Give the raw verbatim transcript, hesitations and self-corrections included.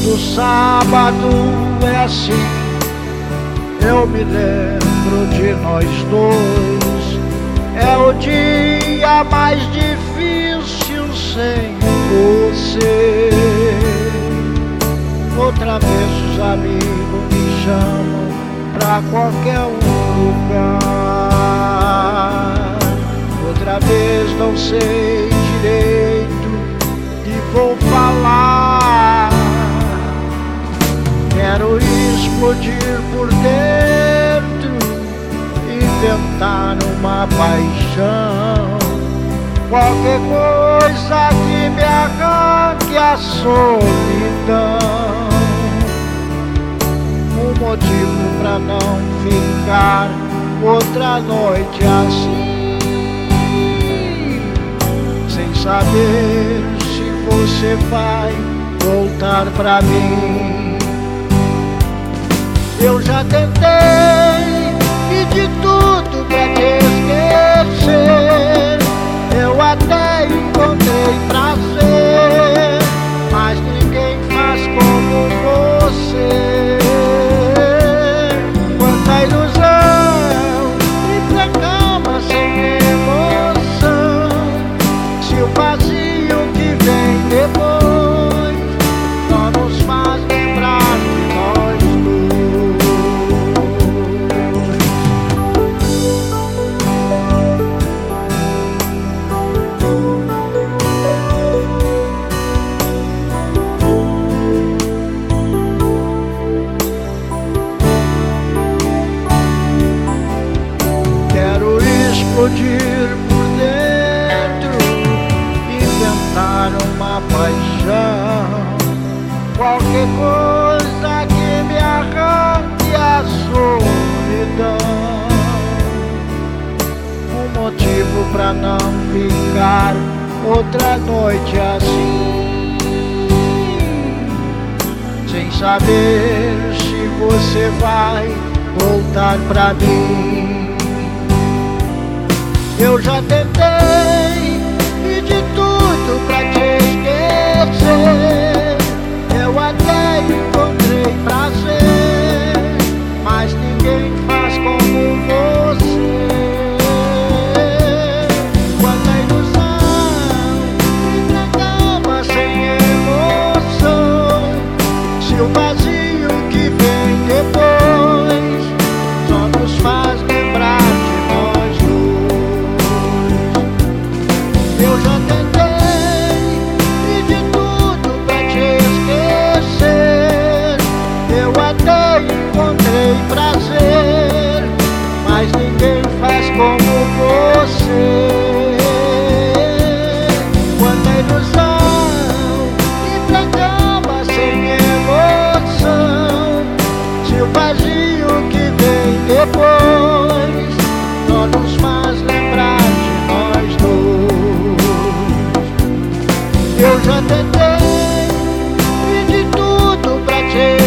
Todo sábado é assim, eu me lembro de nós dois. É o dia mais difícil sem você. Outra vez os amigos me chamam pra qualquer um lugar. Outra vez não sei direito e vou falar. Quero explodir por dentro, inventar uma paixão, qualquer coisa que me arranque a solidão. Um motivo pra não ficar outra noite assim, sem saber se você vai voltar pra mim. Eu já tentei e de tudo pra te esquecer, eu até encontrei prazer, mas ninguém faz como você. Quanta ilusão e pra cama sem emoção, se o vazio que vem depois só nos faz lembrar de nós dois. Explodir por dentro, inventar uma paixão, qualquer coisa que me arranque a solidão. Um motivo pra não ficar outra noite assim, sem saber se você vai voltar pra mim. Eu já tentei e de tudo pra te esquecer, eu até encontrei prazer, mas ninguém faz como você. Quanta ilusão e pra cama sem emoção, se o vazio que vem depois só nos faz lembrar de nós dois. Eu já tentei e de tudo pra te esquecer, eu até encontrei prazer, mas ninguém faz como você. Quanta ilusão e pra cama sem emoção, se o vazio que vem depois só nos faz lembrar de nós dois. Eu já tentei e de tudo pra te